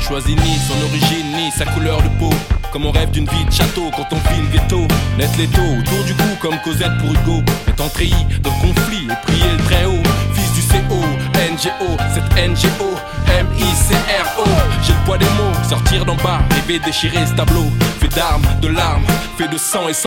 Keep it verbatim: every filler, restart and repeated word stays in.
choisit ni son origine ni sa couleur de peau. Comme on rêve d'une vie de château quand on vit le ghetto. Net l'étau autour du cou comme Cosette pour Hugo. Étant treillis dans le conflit et prier le très haut. Fils du C O, N G O, cette N G O, M I C R O. J'ai le poids des mots, sortir d'en bas, rêver déchirer ce tableau. Fait d'armes, de larmes, fait de sang et sang.